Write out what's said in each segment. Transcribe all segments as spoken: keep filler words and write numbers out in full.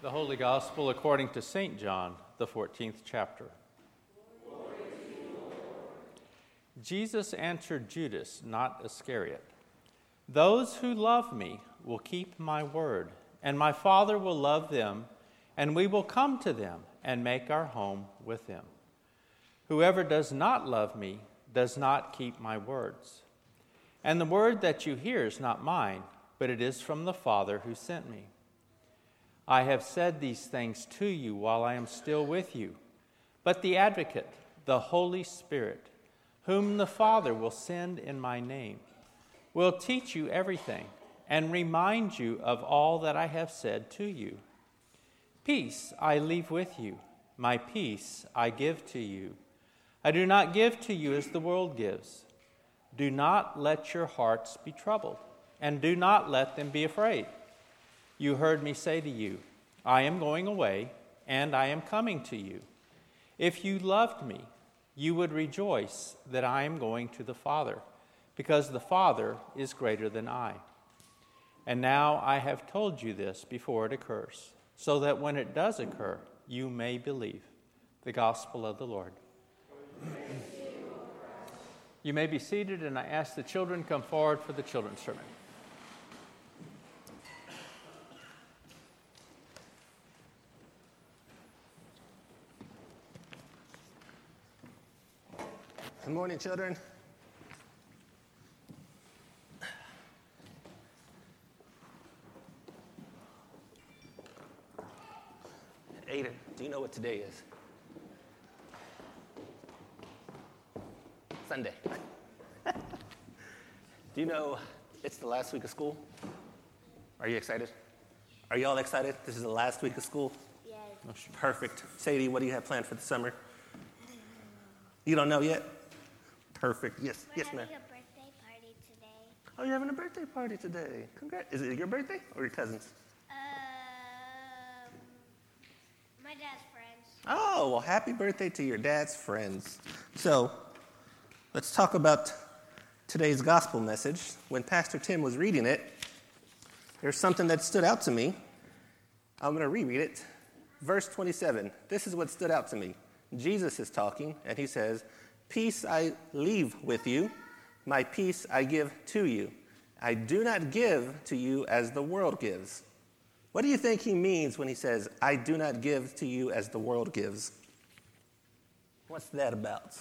The Holy Gospel according to Saint John, the fourteenth chapter. Jesus answered Judas, not Iscariot, "Those who love me will keep my word, and my Father will love them, and we will come to them and make our home with them. Whoever does not love me does not keep my words. And the word that you hear is not mine, but it is from the Father who sent me. I have said these things to you while I am still with you. But the Advocate, the Holy Spirit, whom the Father will send in my name, will teach you everything and remind you of all that I have said to you. Peace I leave with you, my peace I give to you. I do not give to you as the world gives. Do not let your hearts be troubled, and do not let them be afraid. You heard me say to you, I am going away, and I am coming to you. If you loved me, you would rejoice that I am going to the Father, because the Father is greater than I. And now I have told you this before it occurs, so that when it does occur, you may believe." The Gospel of the Lord. You may be seated, and I ask the children come forward for the children's sermon. Good morning, children. Aiden, do you know what today is? Sunday. Do you know it's the last week of school? Are you excited? Are you all excited? This is the last week of school? Yes. Perfect. Sadie, what do you have planned for the summer? You don't know yet? Perfect. Yes, We're yes, ma'am. having a birthday party today. Oh, you're having a birthday party today. Congrats. Is it your birthday or your cousin's? Um, my dad's friends. Oh, well, happy birthday to your dad's friends. So, let's talk about today's gospel message. When Pastor Tim was reading it, there's something that stood out to me. I'm going to reread it. Verse twenty-seven. This is what stood out to me. Jesus is talking, and he says, "Peace I leave with you, my peace I give to you. I do not give to you as the world gives." What do you think he means when he says, "I do not give to you as the world gives"? What's that about?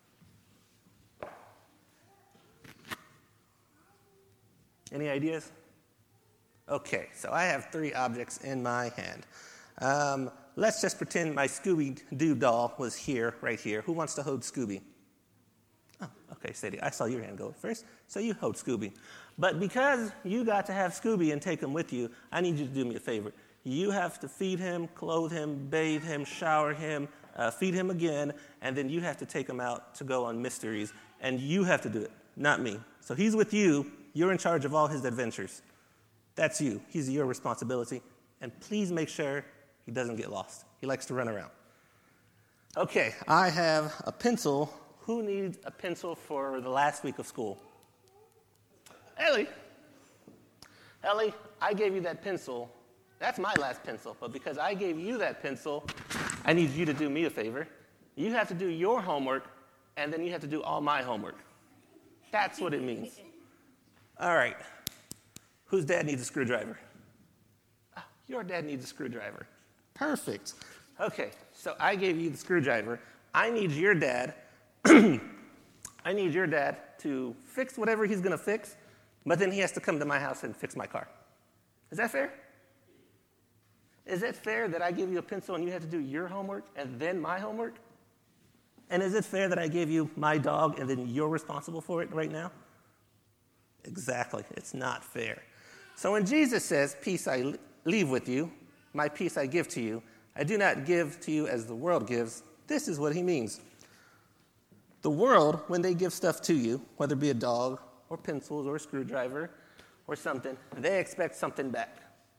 Any ideas? Okay, so I have three objects in my hand. Um, let's just pretend my Scooby-Doo doll was here, right here. Who wants to hold Scooby? Oh, okay, Sadie, I saw your hand go first, so you hold Scooby. But because you got to have Scooby and take him with you, I need you to do me a favor. You have to feed him, clothe him, bathe him, shower him, uh, feed him again, and then you have to take him out to go on mysteries, and you have to do it, not me. So he's with you. You're in charge of all his adventures. That's you. He's your responsibility. And please make sure he doesn't get lost. He likes to run around. Okay, I have a pencil. Who needs a pencil for the last week of school? Ellie. Ellie, I gave you that pencil. That's my last pencil. But because I gave you that pencil, I need you to do me a favor. You have to do your homework, and then you have to do all my homework. That's what it means. All right. Whose dad needs a screwdriver? Ah, your dad needs a screwdriver. Perfect. Okay, so I gave you the screwdriver. I need your dad. I need your dad to fix whatever he's going to fix, but then he has to come to my house and fix my car. Is that fair? Is it fair that I give you a pencil and you have to do your homework and then my homework? And is it fair that I gave you my dog and then you're responsible for it right now? Exactly. It's not fair. So when Jesus says, "Peace I leave with you, my peace I give to you, I do not give to you as the world gives," this is what he means. The world, when they give stuff to you, whether it be a dog or pencils or a screwdriver or something, they expect something back.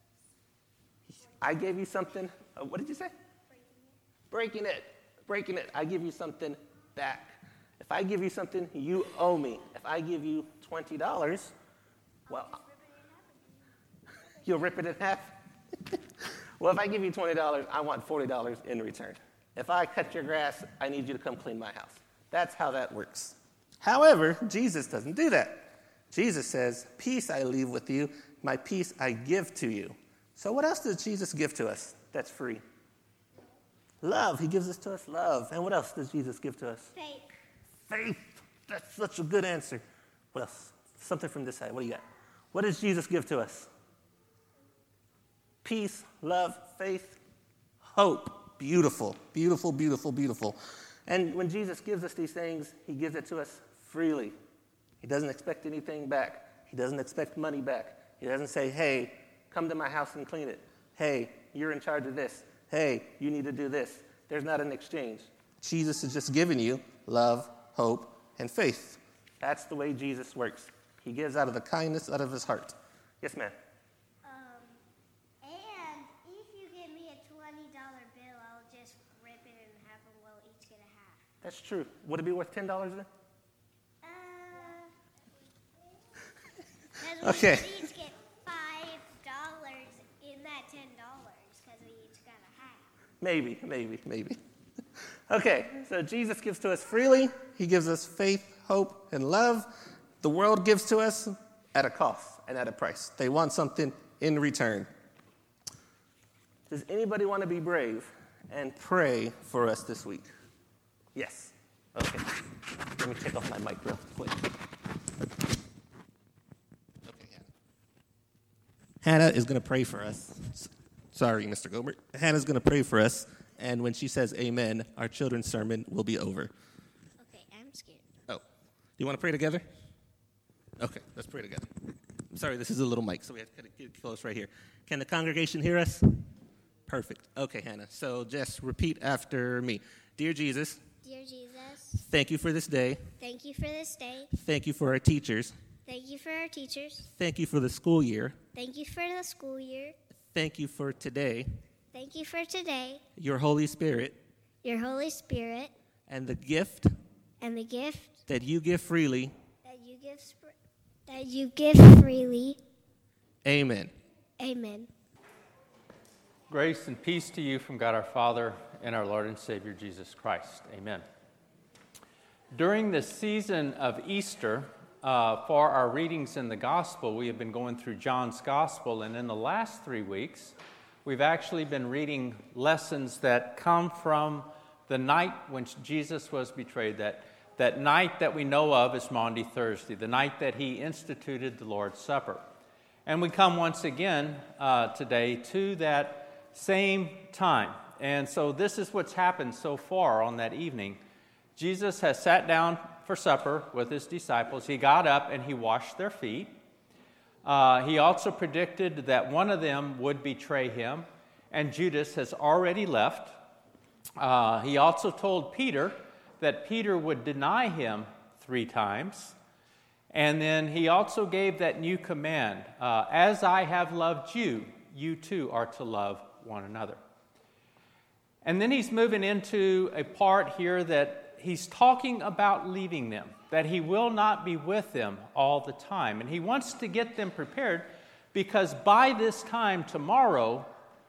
I gave you something. Uh, what did you say? Breaking it. Breaking it. Breaking it. I give you something back. If I give you something, you owe me. If I give you twenty dollars, well, you'll rip it in half? Well, if I give you twenty dollars, I want forty dollars in return. If I cut your grass, I need you to come clean my house. That's how that works. However, Jesus doesn't do that. Jesus says, peace I leave with you, my peace I give to you. So what else does Jesus give to us that's free? Love. He gives us to us love. And what else does Jesus give to us? Faith. Faith. That's such a good answer. What else? Something from this side. What do you got? What does Jesus give to us? Peace, love, faith, hope. Beautiful, beautiful, beautiful, beautiful. And when Jesus gives us these things, he gives it to us freely. He doesn't expect anything back. He doesn't expect money back. He doesn't say, hey, come to my house and clean it. Hey, you're in charge of this. Hey, you need to do this. There's not an exchange. Jesus is just giving you love, hope, and faith. That's the way Jesus works. He gives out of the kindness out of his heart. Yes, ma'am. Um, and if you give me a twenty dollar bill, I'll just rip it in half and we'll each get a half. That's true. Would it be worth ten dollars then? Uh, okay. We each get five dollars in that ten dollars because we each got a half. Maybe, maybe, maybe. Okay, so Jesus gives to us freely. He gives us faith, hope, and love. The world gives to us at a cost and at a price. They want something in return. Does anybody want to be brave and pray for us this week? Yes. Okay. Let me take off my mic real quick. Okay, Hannah. Hannah is going to pray for us. Sorry, Mister Gobert. Hannah's going to pray for us, and when she says amen, our children's sermon will be over. Okay, I'm scared. Oh. Do you want to pray together? Okay, let's pray together. I'm sorry, this is a little mic, so we have to get close right here. Can the congregation hear us? Perfect. Okay, Hannah. So just repeat after me. Dear Jesus. Dear Jesus. Thank you for this day. Thank you for this day. Thank you for our teachers. Thank you for our teachers. Thank you for the school year. Thank you for the school year. Thank you for today. Thank you for today. Your Holy Spirit. Your Holy Spirit. And the gift. And the gift. That you give freely. That you give sp- That you give freely. Amen. Amen. Grace and peace to you from God our Father and our Lord and Savior Jesus Christ. Amen. During the season of Easter, uh, for our readings in the Gospel, we have been going through John's Gospel, and in the last three weeks, we've actually been reading lessons that come from the night when Jesus was betrayed, that That night that we know of is Maundy Thursday, the night that he instituted the Lord's Supper. And we come once again uh, today to that same time. And so this is what's happened so far on that evening. Jesus has sat down for supper with his disciples. He got up and he washed their feet. Uh, he also predicted that one of them would betray him, and Judas has already left. Uh, he also told Peter that Peter would deny him three times. And then he also gave that new command, uh, as I have loved you, you too are to love one another. And then he's moving into a part here that he's talking about leaving them, that he will not be with them all the time. And he wants to get them prepared because by this time tomorrow,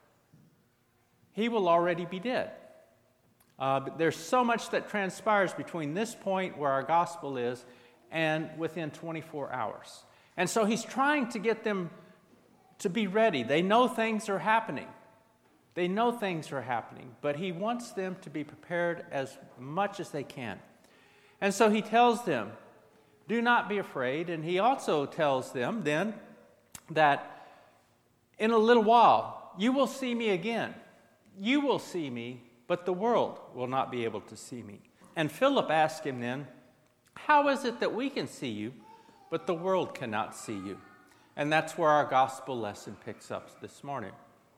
he will already be dead. Uh, but there's so much that transpires between this point where our gospel is and within twenty-four hours. And so he's trying to get them to be ready. They know things are happening. They know things are happening, but he wants them to be prepared as much as they can. And so he tells them, do not be afraid. And he also tells them then that in a little while, you will see me again. You will see me, but the world will not be able to see me. And Philip asked him then, how is it that we can see you, but the world cannot see you? And that's where our gospel lesson picks up this morning.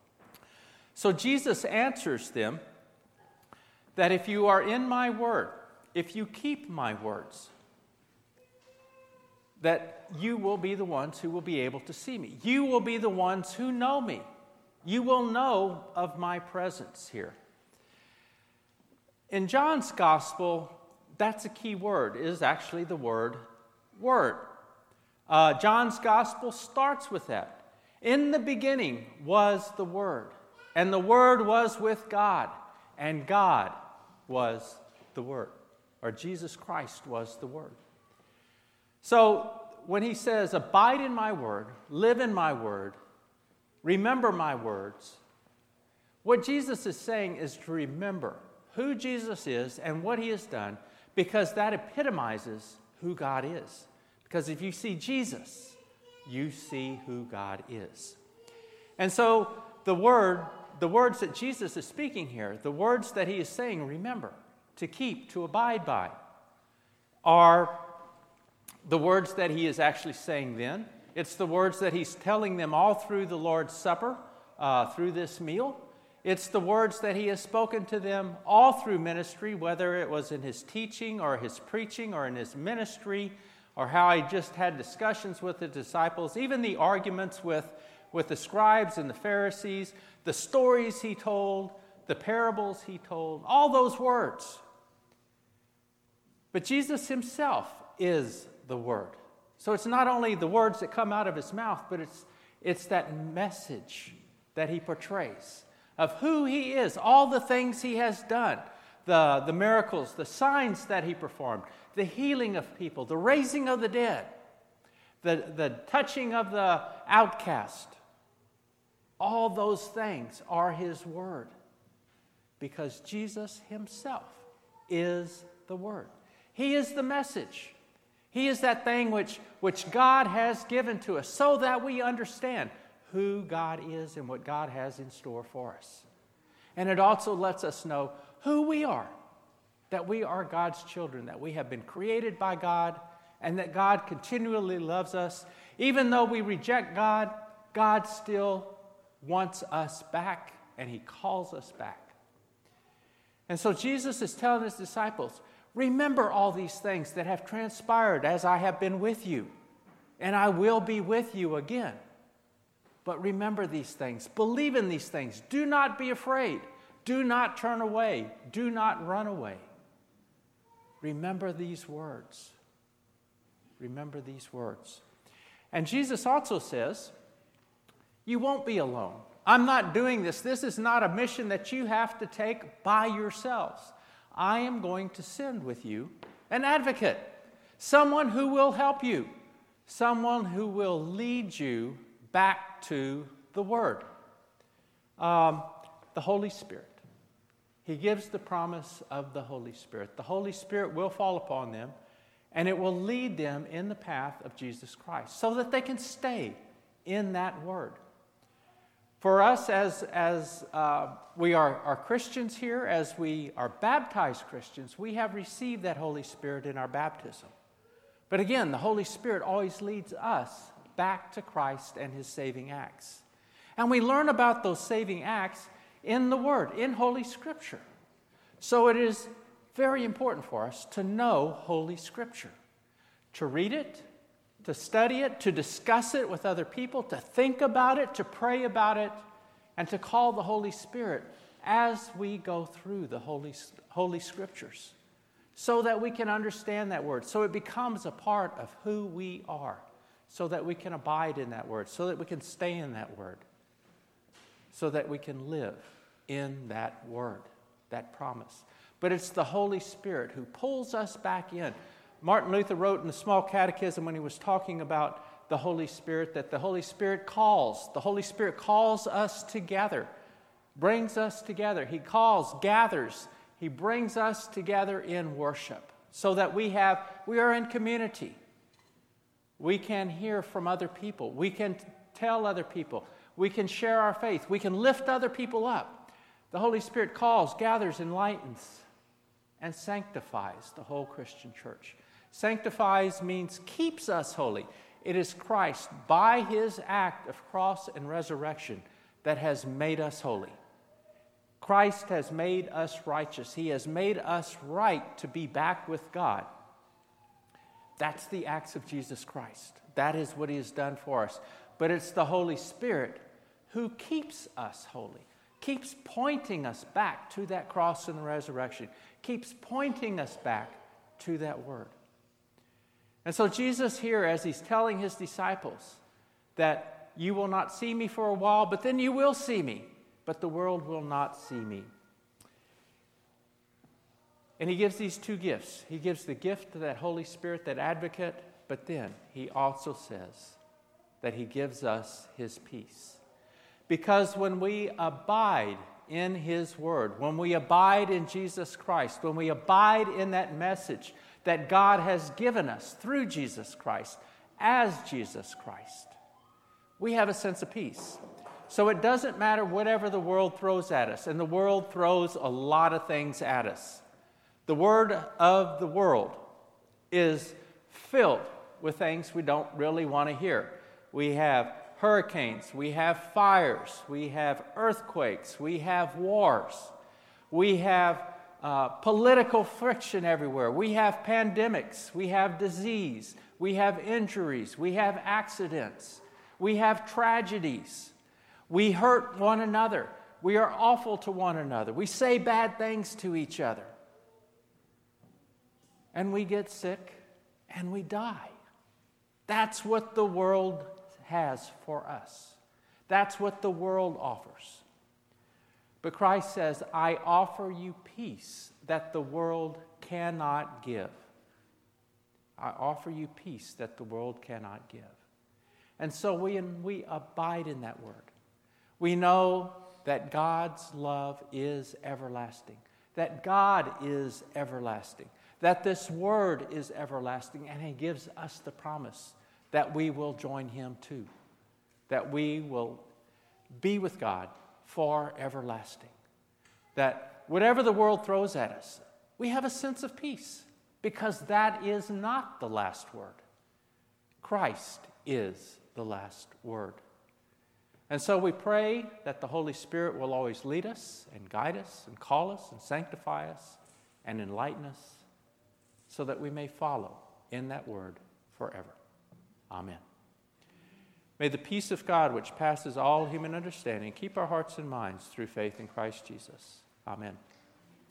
So Jesus answers them that if you are in my word, if you keep my words, that you will be the ones who will be able to see me. You will be the ones who know me. You will know of my presence here. In John's gospel, that's a key word. It is actually the word word. Uh, John's gospel starts with that. In the beginning was the word, and the Word was with God, and God was the Word, or Jesus Christ was the Word. So when he says, abide in my word, live in my word, remember my words, what Jesus is saying is to remember who Jesus is and what he has done, because that epitomizes who God is. Because if you see Jesus, you see who God is. And so the word, the words that Jesus is speaking here, the words that he is saying, remember, to keep, to abide by, are the words that he is actually saying then. It's the words that he's telling them all through the Lord's Supper, uh, through this meal. It's the words that he has spoken to them all through ministry, whether it was in his teaching or his preaching or in his ministry, or how he just had discussions with the disciples, even the arguments with, with the scribes and the Pharisees, the stories he told, the parables he told, all those words. But Jesus himself is the Word. So it's not only the words that come out of his mouth, but it's, it's that message that he portrays of who he is, all the things he has done, the, the miracles, the signs that he performed, the healing of people, the raising of the dead, the, the touching of the outcast. All those things are his Word, because Jesus himself is the Word. He is the message. He is that thing which, which God has given to us so that we understand who God is and what God has in store for us. And it also lets us know who we are, that we are God's children, that we have been created by God, and that God continually loves us. Even though we reject God, God still wants us back, and he calls us back. And so Jesus is telling his disciples, remember all these things that have transpired as I have been with you, and I will be with you again. But remember these things. Believe in these things. Do not be afraid. Do not turn away. Do not run away. Remember these words. Remember these words. And Jesus also says, you won't be alone. I'm not doing this. This is not a mission that you have to take by yourselves. I am going to send with you an advocate, someone who will help you, someone who will lead you back to the Word. Um, the Holy Spirit. He gives the promise of the Holy Spirit. The Holy Spirit will fall upon them, and it will lead them in the path of Jesus Christ so that they can stay in that Word. For us, as, as uh, we are, are Christians here, as we are baptized Christians, we have received that Holy Spirit in our baptism. But again, the Holy Spirit always leads us back to Christ and his saving acts. And we learn about those saving acts in the Word, in Holy Scripture. So it is very important for us to know Holy Scripture, to read it, to study it, to discuss it with other people, to think about it, to pray about it, and to call the Holy Spirit as we go through the Holy, Holy Scriptures so that we can understand that Word, so it becomes a part of who we are, so that we can abide in that Word, so that we can stay in that Word, so that we can live in that Word, that promise. But it's the Holy Spirit who pulls us back in. Martin Luther wrote in the Small Catechism when he was talking about the Holy Spirit that the Holy Spirit calls. The Holy Spirit calls us together, brings us together. He calls, gathers. He brings us together in worship so that we have, we are in community. We can hear from other people. We can tell other people. We can share our faith. We can lift other people up. The Holy Spirit calls, gathers, enlightens, and sanctifies the whole Christian church. Sanctifies means keeps us holy. It is Christ, by his act of cross and resurrection, that has made us holy. Christ has made us righteous. He has made us right to be back with God. That's the acts of Jesus Christ. That is what he has done for us. But it's the Holy Spirit who keeps us holy, keeps pointing us back to that cross and the resurrection, keeps pointing us back to that Word. And so Jesus here, as he's telling his disciples that you will not see me for a while, but then you will see me. but the world will not see me. And he gives these two gifts. He gives the gift of that Holy Spirit, that advocate, but then he also says that he gives us his peace. Because when we abide in his word, when we abide in Jesus Christ, when we abide in that message that God has given us through Jesus Christ, as Jesus Christ, we have a sense of peace. So it doesn't matter whatever the world throws at us, and the world throws a lot of things at us. The word of the world is filled with things we don't really want to hear. We have hurricanes, we have fires, we have earthquakes, we have wars, we have uh, political friction everywhere, we have pandemics, we have disease, we have injuries, we have accidents, we have tragedies, we hurt one another, we are awful to one another, we say bad things to each other, and we get sick and we die. That's what the world has for us. That's what the world offers. But Christ says, I offer you peace that the world cannot give. I offer you peace that the world cannot give. And so we, we abide in that word. We know that God's love is everlasting, that God is everlasting, that this word is everlasting, and he gives us the promise that we will join him too, that we will be with God for everlasting, that whatever the world throws at us, we have a sense of peace, because that is not the last word. Christ is the last word. And so we pray that the Holy Spirit will always lead us and guide us and call us and sanctify us and enlighten us so that we may follow in that word forever. Amen. May the peace of God, which passes all human understanding, keep our hearts and minds through faith in Christ Jesus. Amen.